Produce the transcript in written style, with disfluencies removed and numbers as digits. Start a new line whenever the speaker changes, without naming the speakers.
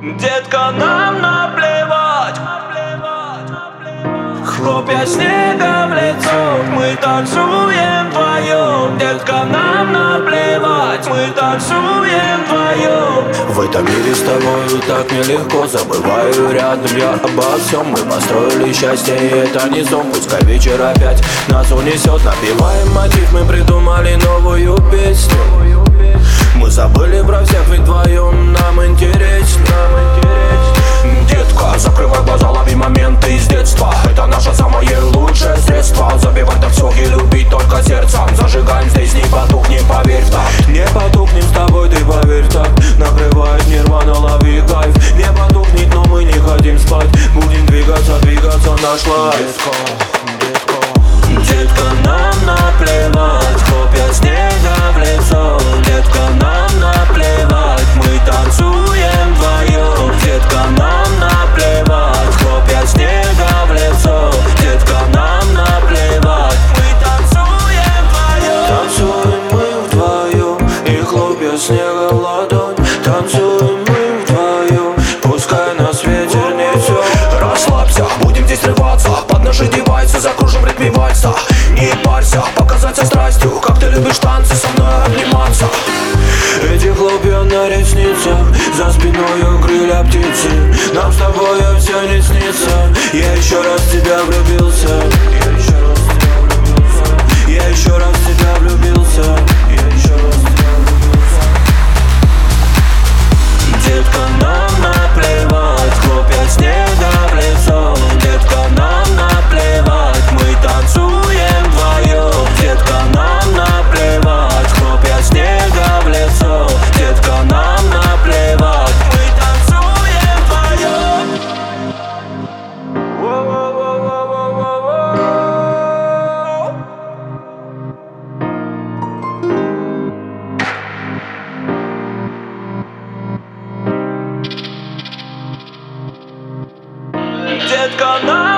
Детка, нам наплевать. Хлопья снега в лицо, мы танцуем вдвоем. Детка, нам наплевать, мы танцуем вдвоем. В этом мире с тобою так нелегко, забываю рядом я обо всем. Мы построили счастье, и это не сон. Пускай вечер опять нас унесет. Напеваем мотив, мы придумали новую песню. Мы забыли про всех, ведь вдвоем нам интересно. Детка, закрывай глаза, лови моменты из детства. Это наше самое лучшее средство. Забивать на все и любить только сердцем. Зажигаем здесь, не потухнем, поверь так. Не потухнем с тобой, ты поверь так. Накрывает нирвана, лови кайф. Не потухнет, но мы не хотим спать. Будем двигаться, наш лайф. Детка, нам наплевать, хлопья снега в лицо. Детка, нам наплевать, мы танцуем вдвоем. Детка, нам наплевать, хлопья снега в лицо. Детка, нам наплевать, мы танцуем вдвоем. Танцуем мы вдвоем, и хлопья снега в ладонь. Танцуем мы вдвоем, пускай нас ветер несет. Расслабься, будем здесь рваться, под наши девайсы закружим в ритме вальса. Не парься, показаться страстью, как ты любишь танцы, со мной обниматься. Эти хлопья на ресницах, за спиной крылья птицы. Нам с тобой все не снится. Я еще раз в тебя влюбился. Я еще раз в тебя влюбился. Я еще раз в тебя влюбился. Детка, нам наплевать, хлопья снега в лицо. Детка, нам наплевать, мы танцуем вдвоем. Детка, нам наплевать, хлопья снега в лицо. Детка, нам наплевать, мы танцуем вдвоем. Детка, нам